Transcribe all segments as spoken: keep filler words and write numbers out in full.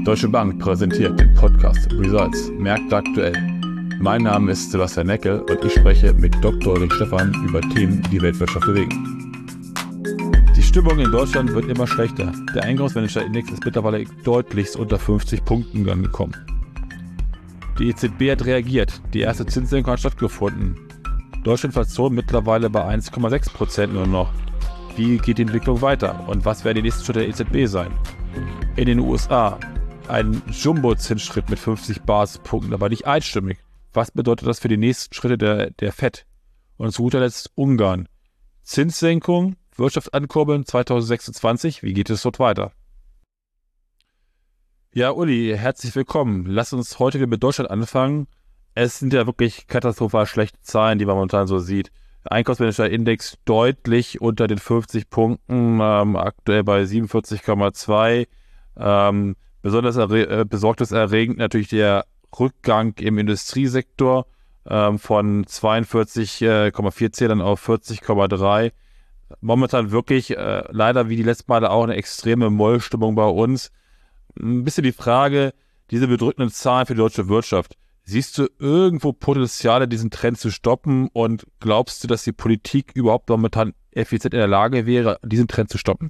Deutsche Bank präsentiert den Podcast Results Märkte aktuell. Mein Name ist Sebastian Neckel und ich spreche mit Doktor Ulrich Stephan über Themen, die die Weltwirtschaft bewegen. Die Stimmung in Deutschland wird immer schlechter. Der Einkaufsmanager-Index ist mittlerweile deutlichst unter fünfzig Punkten angekommen. Die E Z B hat reagiert. Die erste Zinssenkung hat stattgefunden. Deutsche Inflation mittlerweile bei eins Komma sechs Prozent nur noch. Wie geht die Entwicklung weiter und was werden die nächsten Schritte der E Z B sein? In den U S A ein Jumbo-Zinsschritt mit fünfzig Basispunkten, aber nicht einstimmig. Was bedeutet das für die nächsten Schritte der, der Fed? Und zu guter Letzt Ungarn. Zinssenkung, Wirtschaft ankurbeln zwanzig sechsundzwanzig. Wie geht es dort weiter? Ja, Uli, herzlich willkommen. Lass uns heute wieder mit Deutschland anfangen. Es sind ja wirklich katastrophal schlechte Zahlen, die man momentan so sieht. Einkaufsmanager-Index deutlich unter den fünfzig Punkten, ähm, aktuell bei siebenundvierzig Komma zwei. Ähm, besonders erre- äh, besorgniserregend natürlich der Rückgang im Industriesektor ähm, von zweiundvierzig Komma vier Zählern auf vierzig Komma drei. Momentan wirklich äh, leider wie die letzten Male auch eine extreme Mollstimmung bei uns. Ein bisschen die Frage, diese bedrückenden Zahlen für die deutsche Wirtschaft. Siehst du irgendwo Potenziale, diesen Trend zu stoppen und glaubst du, dass die Politik überhaupt momentan effizient in der Lage wäre, diesen Trend zu stoppen?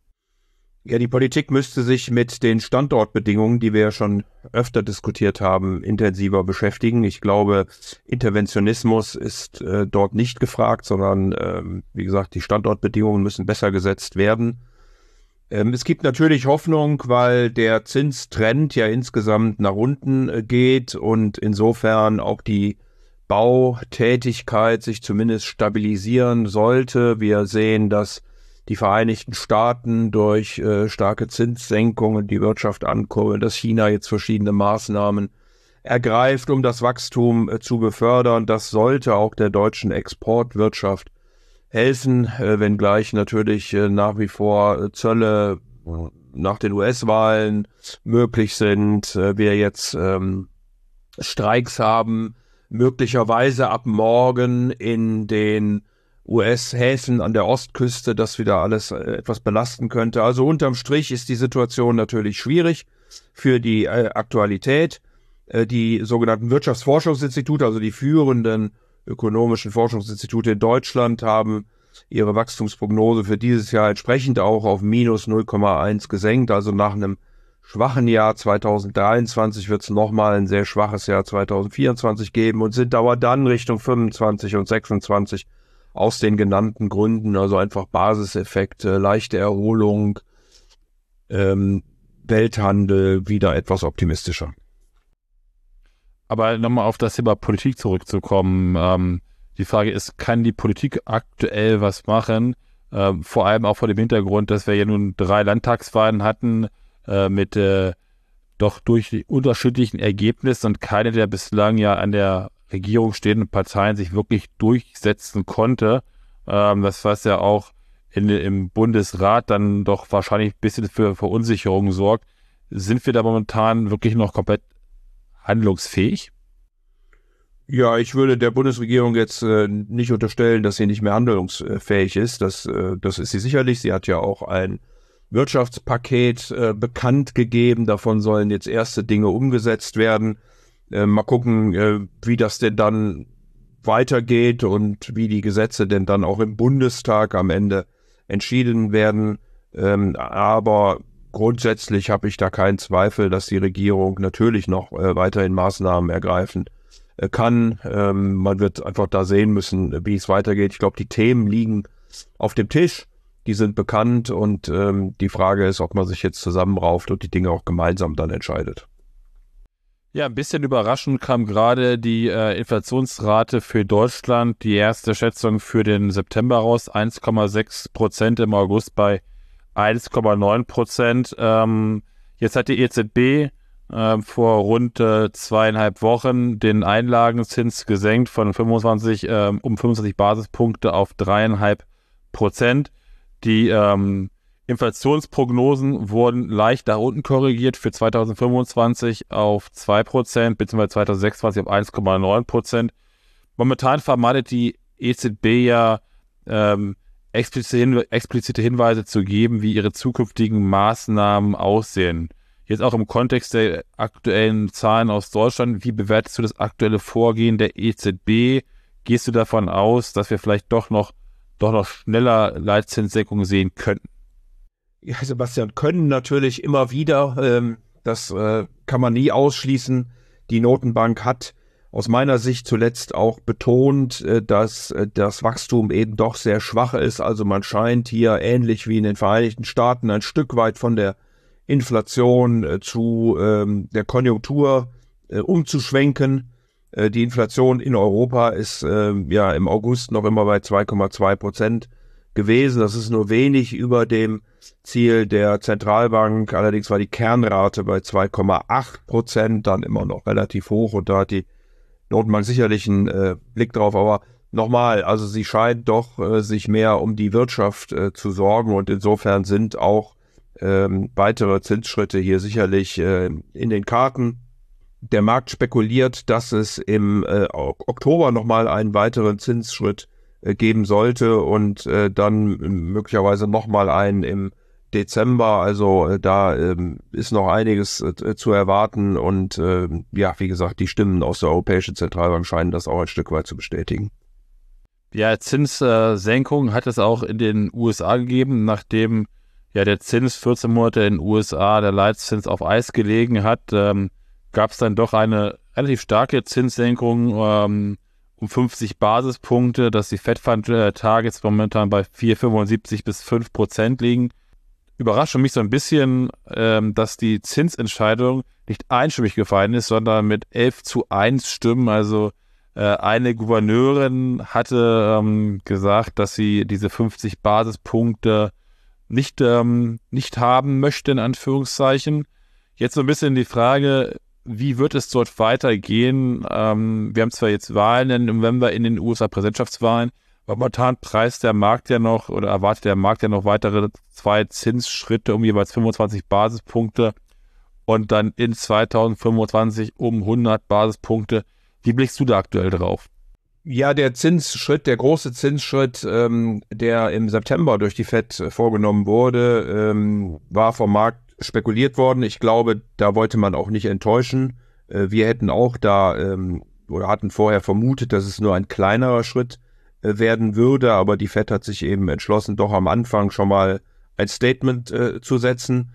Ja, die Politik müsste sich mit den Standortbedingungen, die wir ja schon öfter diskutiert haben, intensiver beschäftigen. Ich glaube, Interventionismus ist äh, dort nicht gefragt, sondern, ähm, wie gesagt, die Standortbedingungen müssen besser gesetzt werden. Ähm, es gibt natürlich Hoffnung, weil der Zinstrend ja insgesamt nach unten äh, geht und insofern auch die Bautätigkeit sich zumindest stabilisieren sollte. Wir sehen, dass die Vereinigten Staaten durch äh, starke Zinssenkungen die Wirtschaft ankurbeln, dass China jetzt verschiedene Maßnahmen ergreift, um das Wachstum äh, zu befördern. Das sollte auch der deutschen Exportwirtschaft helfen, äh, wenngleich natürlich äh, nach wie vor äh, Zölle äh, nach den U S-Wahlen möglich sind. Äh, wir jetzt ähm, Streiks haben, möglicherweise ab morgen in den U S-Häfen an der Ostküste, das wieder alles äh, etwas belasten könnte. Also unterm Strich ist die Situation natürlich schwierig für die äh, Aktualität. Äh, die sogenannten Wirtschaftsforschungsinstitute, also die führenden ökonomischen Forschungsinstitute in Deutschland, haben ihre Wachstumsprognose für dieses Jahr entsprechend auch auf minus null Komma eins gesenkt. Also nach einem schwachen Jahr zwanzig dreiundzwanzig wird es nochmal ein sehr schwaches Jahr zwanzig vierundzwanzig geben und sind aber dann Richtung fünfundzwanzig und sechsundzwanzig aus den genannten Gründen, also einfach Basiseffekte, leichte Erholung, ähm, Welthandel wieder etwas optimistischer. Aber nochmal auf das Thema Politik zurückzukommen. Ähm, die Frage ist, kann die Politik aktuell was machen? Ähm, vor allem auch vor dem Hintergrund, dass wir ja nun drei Landtagswahlen hatten äh, mit äh, doch durch die unterschiedlichen Ergebnissen und keine der bislang ja an der Regierung stehenden Parteien sich wirklich durchsetzen konnte. Ähm, das was ja auch in, im Bundesrat dann doch wahrscheinlich ein bisschen für Verunsicherung sorgt. Sind wir da momentan wirklich noch komplett handlungsfähig? Ja, ich würde der Bundesregierung jetzt äh, nicht unterstellen, dass sie nicht mehr handlungsfähig ist. Das, äh, das ist sie sicherlich. Sie hat ja auch ein Wirtschaftspaket äh, bekannt gegeben. Davon sollen jetzt erste Dinge umgesetzt werden. Äh, mal gucken, äh, wie das denn dann weitergeht und wie die Gesetze denn dann auch im Bundestag am Ende entschieden werden. Ähm, aber grundsätzlich habe ich da keinen Zweifel, dass die Regierung natürlich noch äh, weiterhin Maßnahmen ergreifen äh, kann. Ähm, man wird einfach da sehen müssen, wie es weitergeht. Ich glaube, die Themen liegen auf dem Tisch, die sind bekannt und ähm, die Frage ist, ob man sich jetzt zusammenrauft und die Dinge auch gemeinsam dann entscheidet. Ja, ein bisschen überraschend kam gerade die äh, Inflationsrate für Deutschland, die erste Schätzung für den September raus, eins Komma sechs Prozent, im August bei eins Komma neun Prozent. Ähm, jetzt hat die E Z B äh, vor rund äh, zweieinhalb Wochen den Einlagenzins gesenkt von fünfundzwanzig äh, um fünfundzwanzig Basispunkte auf drei Komma fünf Prozent. Die ähm, Inflationsprognosen wurden leicht nach unten korrigiert für zwanzig fünfundzwanzig auf zwei Prozent bzw. zwanzig sechsundzwanzig auf eins Komma neun Prozent. Momentan vermeidet die E Z B ja ähm, explizite, Hin- explizite Hinweise zu geben, wie ihre zukünftigen Maßnahmen aussehen. Jetzt auch im Kontext der aktuellen Zahlen aus Deutschland, wie bewertest du das aktuelle Vorgehen der E Z B? Gehst du davon aus, dass wir vielleicht doch noch, doch noch schneller Leitzinssenkungen sehen könnten? Ja, Sebastian, können natürlich immer wieder, ähm, das äh, kann man nie ausschließen. Die Notenbank hat aus meiner Sicht zuletzt auch betont, äh, dass äh, das Wachstum eben doch sehr schwach ist. Also man scheint hier ähnlich wie in den Vereinigten Staaten ein Stück weit von der Inflation äh, zu ähm, der Konjunktur äh, umzuschwenken. Äh, die Inflation in Europa ist äh, ja im August noch immer bei zwei Komma zwei Prozent gewesen. Das ist nur wenig über dem Ziel der Zentralbank. Allerdings war die Kernrate bei zwei Komma acht Prozent, dann immer noch relativ hoch, und da hat die Notenbank sicherlich einen äh, Blick drauf. Aber nochmal, also sie scheint doch äh, sich mehr um die Wirtschaft äh, zu sorgen, und insofern sind auch ähm, weitere Zinsschritte hier sicherlich äh, in den Karten. Der Markt spekuliert, dass es im äh, Oktober nochmal einen weiteren Zinsschritt äh, geben sollte und äh, dann möglicherweise nochmal einen im Dezember. Also äh, da äh, ist noch einiges äh, zu erwarten, und äh, ja, wie gesagt, die Stimmen aus der Europäischen Zentralbank scheinen das auch ein Stück weit zu bestätigen. Ja, Zinssenkung hat es auch in den U S A gegeben, nachdem ja der Zins vierzehn Monate in den U S A, der Leitzins, auf Eis gelegen hat, ähm, gab es dann doch eine relativ starke Zinssenkung ähm, um fünfzig Basispunkte, dass die Fed Fund Targets momentan bei vier Komma fünfundsiebzig bis fünf Prozent liegen. Überrascht mich so ein bisschen, ähm, dass die Zinsentscheidung nicht einstimmig gefallen ist, sondern mit elf zu eins Stimmen. Also äh, eine Gouverneurin hatte ähm, gesagt, dass sie diese fünfzig Basispunkte nicht, ähm, nicht haben möchte, in Anführungszeichen. Jetzt so ein bisschen die Frage, wie wird es dort weitergehen? Ähm, wir haben zwar jetzt Wahlen im November in den U S A, Präsidentschaftswahlen, aber momentan preist der Markt ja noch oder erwartet der Markt ja noch weitere zwei Zinsschritte um jeweils fünfundzwanzig Basispunkte und dann in zweitausendfünfundzwanzig um hundert Basispunkte. Wie blickst du da aktuell drauf? Ja, der Zinsschritt, der große Zinsschritt, ähm, der im September durch die Fed äh, vorgenommen wurde, ähm, war vom Markt spekuliert worden. Ich glaube, da wollte man auch nicht enttäuschen. Äh, wir hätten auch da ähm, oder hatten vorher vermutet, dass es nur ein kleinerer Schritt äh, werden würde, aber die Fed hat sich eben entschlossen, doch am Anfang schon mal ein Statement äh, zu setzen.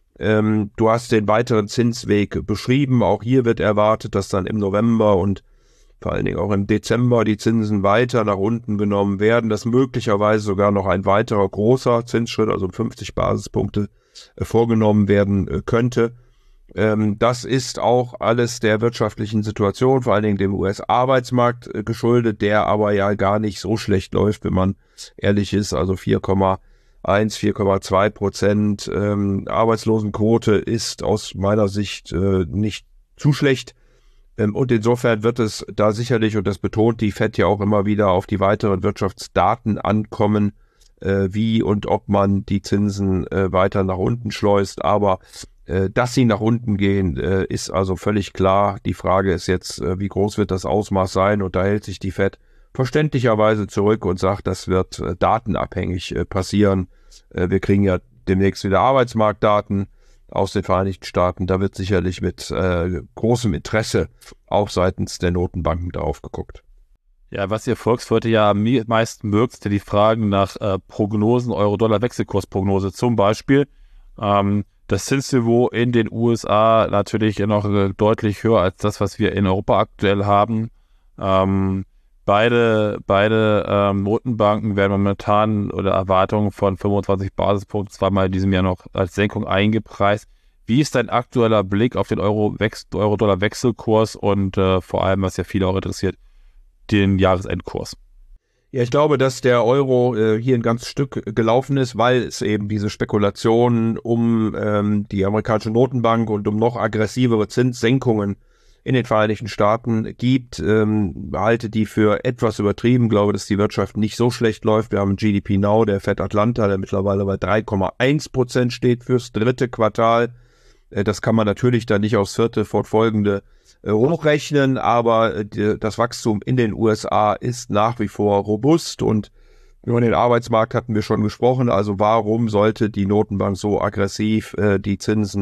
Ähm, du hast den weiteren Zinsweg beschrieben. Auch hier wird erwartet, dass dann im November und vor allen Dingen auch im Dezember die Zinsen weiter nach unten genommen werden, dass möglicherweise sogar noch ein weiterer großer Zinsschritt, also fünfzig Basispunkte, äh, vorgenommen werden äh, könnte. Ähm, das ist auch alles der wirtschaftlichen Situation, vor allen Dingen dem U S-Arbeitsmarkt äh, geschuldet, der aber ja gar nicht so schlecht läuft, wenn man ehrlich ist. Also vier Komma eins, vier Komma zwei Prozent ähm, Arbeitslosenquote ist aus meiner Sicht äh, nicht zu schlecht. Und insofern wird es da sicherlich, und das betont die Fed ja auch immer wieder, auf die weiteren Wirtschaftsdaten ankommen, äh, wie und ob man die Zinsen äh, weiter nach unten schleust. Aber äh, dass sie nach unten gehen, äh, ist also völlig klar. Die Frage ist jetzt, äh, wie groß wird das Ausmaß sein? Und da hält sich die Fed verständlicherweise zurück und sagt, das wird äh, datenabhängig äh, passieren. Äh, wir kriegen ja demnächst wieder Arbeitsmarktdaten aus den Vereinigten Staaten. Da wird sicherlich mit äh, großem Interesse auch seitens der Notenbanken darauf geguckt. Ja, was ihr Volkswirte ja am meisten mögt, sind die Fragen nach äh, Prognosen, Euro-Dollar-Wechselkursprognose zum Beispiel. Ähm, das Zinsniveau in den U S A natürlich noch äh, deutlich höher als das, was wir in Europa aktuell haben. Ähm, beide beide ähm, Notenbanken werden momentan oder Erwartungen von fünfundzwanzig Basispunkten zweimal in diesem Jahr noch als Senkung eingepreist. Wie ist dein aktueller Blick auf den Euro-Dollar-Wechselkurs und äh, vor allem, was ja viele auch interessiert, den Jahresendkurs? Ja, ich glaube, dass der Euro äh, hier ein ganzes Stück gelaufen ist, weil es eben diese Spekulationen um ähm, die amerikanische Notenbank und um noch aggressivere Zinssenkungen in den Vereinigten Staaten gibt. Ähm, halte die für etwas übertrieben, glaube, dass die Wirtschaft nicht so schlecht läuft. Wir haben G D P Now, der Fed Atlanta, der mittlerweile bei drei Komma eins Prozent steht fürs dritte Quartal. Äh, das kann man natürlich dann nicht aufs vierte fortfolgende äh, hochrechnen, aber äh, die, das Wachstum in den U S A ist nach wie vor robust, und über den Arbeitsmarkt hatten wir schon gesprochen. Also warum sollte die Notenbank so aggressiv äh, die Zinsen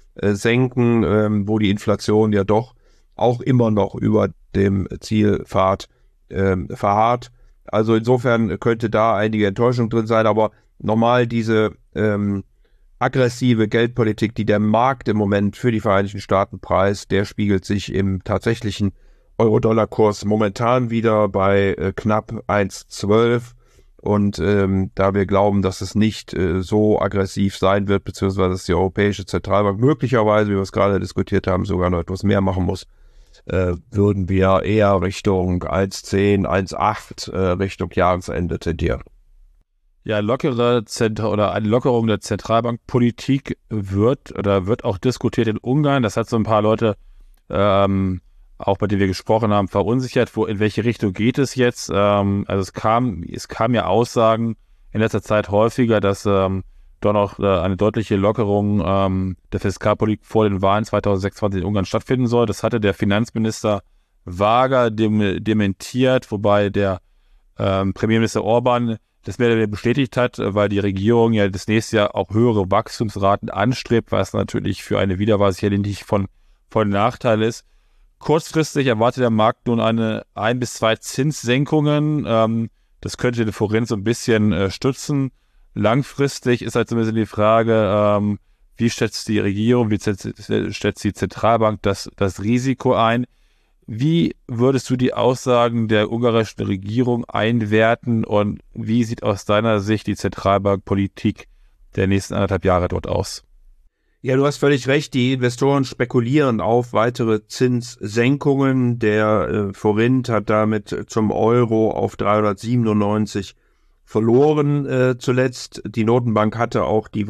äh, senken, ähm, wo die Inflation ja doch auch immer noch über dem Zielpfad ähm, verharrt. Also insofern könnte da einige Enttäuschung drin sein, aber normal diese ähm, aggressive Geldpolitik, die der Markt im Moment für die Vereinigten Staaten preist, der spiegelt sich im tatsächlichen Euro-Dollar-Kurs momentan wieder bei äh, knapp eins Komma zwölf. Und ähm, da wir glauben, dass es nicht äh, so aggressiv sein wird, beziehungsweise dass die Europäische Zentralbank möglicherweise, wie wir es gerade diskutiert haben, sogar noch etwas mehr machen muss, äh, würden wir eher Richtung eins Komma zehn, eins Komma acht äh, Richtung Jahresende tendieren. Ja, lockere Zent- oder eine Lockerung der Zentralbankpolitik wird oder wird auch diskutiert in Ungarn. Das hat so ein paar Leute, ähm, auch bei denen wir gesprochen haben, verunsichert. Wo, in welche Richtung geht es jetzt? Ähm, also es kam, es kam ja Aussagen in letzter Zeit häufiger, dass ähm, doch noch äh, eine deutliche Lockerung ähm, der Fiskalpolitik vor den Wahlen zweitausendsechsundzwanzig in Ungarn stattfinden soll. Das hatte der Finanzminister Varga dem, dementiert, wobei der ähm, Premierminister Orban das mehr oder weniger bestätigt hat, weil die Regierung ja das nächste Jahr auch höhere Wachstumsraten anstrebt, was natürlich für eine Wiederwahl sicherlich nicht von, von Nachteil ist. Kurzfristig erwartet der Markt nun eine ein bis zwei Zinssenkungen. Ähm, das könnte den Forint so ein bisschen äh, stützen. Langfristig ist halt so ein bisschen die Frage, ähm, wie schätzt die Regierung, wie schätzt die Zentralbank das, das Risiko ein? Wie würdest du die Aussagen der ungarischen Regierung einwerten und wie sieht aus deiner Sicht die Zentralbankpolitik der nächsten anderthalb Jahre dort aus? Ja, du hast völlig recht. Die Investoren spekulieren auf weitere Zinssenkungen. Der äh, Forint hat damit zum Euro auf dreihundertsiebenundneunzig verloren äh, zuletzt. Die Notenbank hatte auch die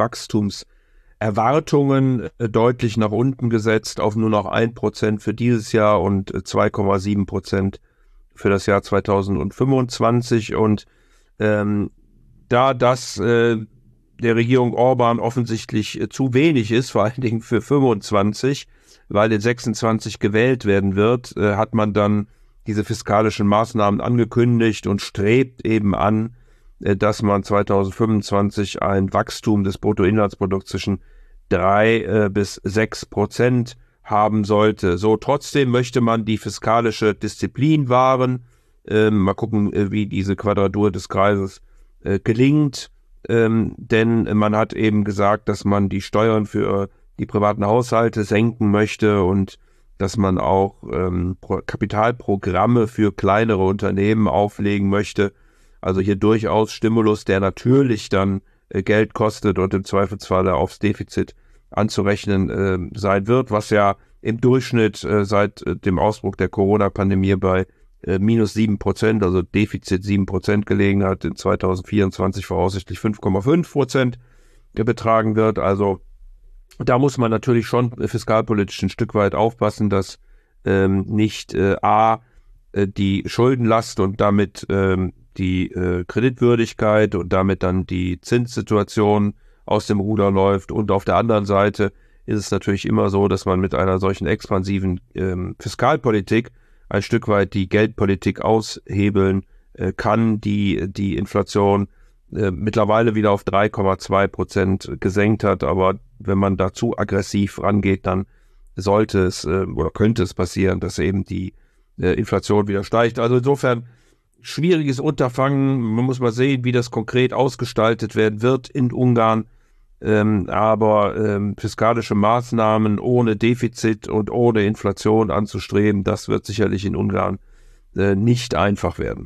Wachstumserwartungen äh, deutlich nach unten gesetzt auf nur noch ein Prozent für dieses Jahr und äh, zwei Komma sieben Prozent für das Jahr zweitausendfünfundzwanzig. Und ähm, da das äh, der Regierung Orban offensichtlich äh, zu wenig ist, vor allen Dingen für fünfundzwanzig, weil in sechsundzwanzig gewählt werden wird, äh, hat man dann diese fiskalischen Maßnahmen angekündigt und strebt eben an, äh, dass man zweitausendfünfundzwanzig ein Wachstum des Bruttoinlandsprodukts zwischen drei äh, bis sechs Prozent haben sollte. So, trotzdem möchte man die fiskalische Disziplin wahren. Äh, mal gucken, äh, wie diese Quadratur des Kreises äh, gelingt. Ähm, denn man hat eben gesagt, dass man die Steuern für die privaten Haushalte senken möchte und dass man auch ähm, Pro- Kapitalprogramme für kleinere Unternehmen auflegen möchte. Also hier durchaus Stimulus, der natürlich dann äh, Geld kostet und im Zweifelsfall aufs Defizit anzurechnen äh, sein wird, was ja im Durchschnitt äh, seit äh, dem Ausbruch der Corona-Pandemie bei äh, minus sieben Prozent, also Defizit sieben Prozent gelegen hat, in zweitausendvierundzwanzig voraussichtlich fünf Komma fünf Prozent betragen wird. Also da muss man natürlich schon fiskalpolitisch ein Stück weit aufpassen, dass ähm, nicht äh, a äh, die Schuldenlast und damit ähm, die äh, Kreditwürdigkeit und damit dann die Zinssituation aus dem Ruder läuft. Und auf der anderen Seite ist es natürlich immer so, dass man mit einer solchen expansiven ähm, Fiskalpolitik ein Stück weit die Geldpolitik aushebeln äh, kann, die die Inflation äh, mittlerweile wieder auf drei Komma zwei Prozent gesenkt hat. Aber wenn man da zu aggressiv rangeht, dann sollte es äh, oder könnte es passieren, dass eben die äh, Inflation wieder steigt. Also insofern schwieriges Unterfangen. Man muss mal sehen, wie das konkret ausgestaltet werden wird in Ungarn. Ähm, aber ähm, fiskalische Maßnahmen ohne Defizit und ohne Inflation anzustreben, das wird sicherlich in Ungarn äh, nicht einfach werden.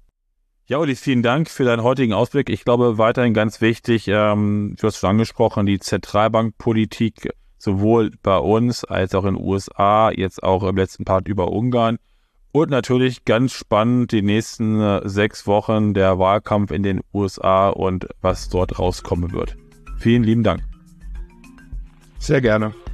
Ja, Uli, vielen Dank für deinen heutigen Ausblick. Ich glaube, weiterhin ganz wichtig, ähm, du hast schon angesprochen, die Zentralbankpolitik sowohl bei uns als auch in den U S A, jetzt auch im letzten Part über Ungarn. Und natürlich ganz spannend die nächsten äh, sechs Wochen der Wahlkampf in den U S A und was dort rauskommen wird. Vielen lieben Dank. Sehr gerne.